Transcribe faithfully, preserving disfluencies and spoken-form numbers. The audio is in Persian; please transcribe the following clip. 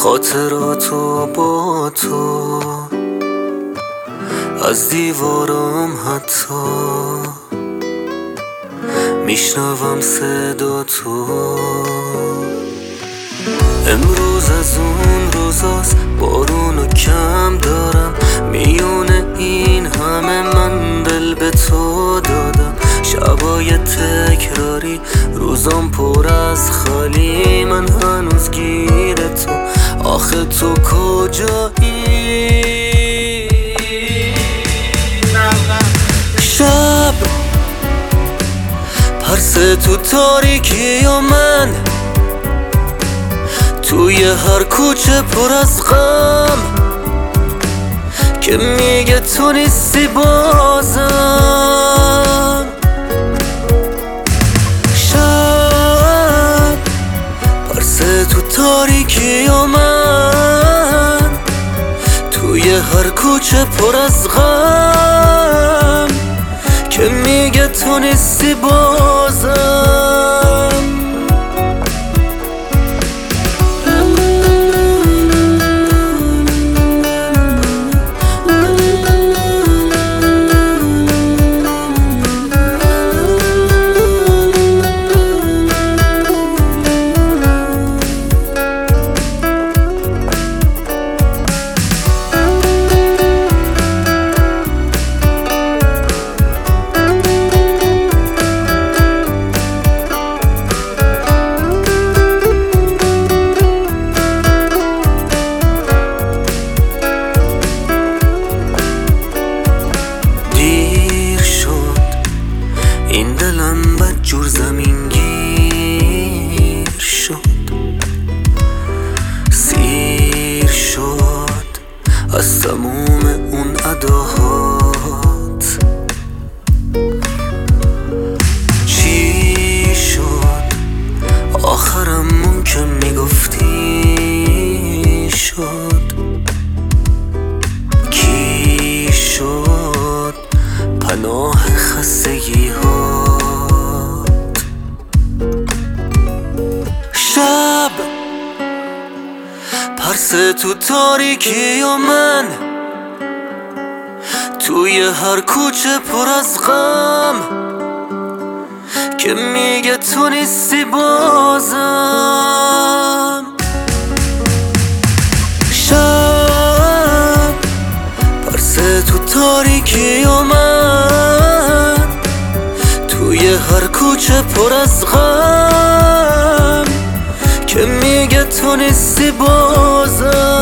خاطراتو با تو از دیوارم حتی میشنوم صدا تو. امروز از اون روزاست، بارونو کم دارم، میونه این همه من دل به تو دادم. شبای تکراری، روزام پر از خالی، من هنوز گیر تو. آخه تو کجایی؟ شب پرسه تو تاریکی و من توی هر کوچه پر از غم که میگه تو نیستی بازم. شب پرسه تو تاریکی و من توی هر کوچه پر از غم که میگه تو نیستی بازم. این دلم بدجور زمین گیر شد، سیر شد از تموم اون اداهات. چی شد آخرمون که میگفتی شد؟ کی شد پناه خستگی ها؟ شب پرسه تو تاریکی و من توی هر کوچه پر از غم که میگه تو نیستی بازم. شب پرسه تو تاریکی و من توی هر کوچه پر از غم که میگه تو نیستی بازم.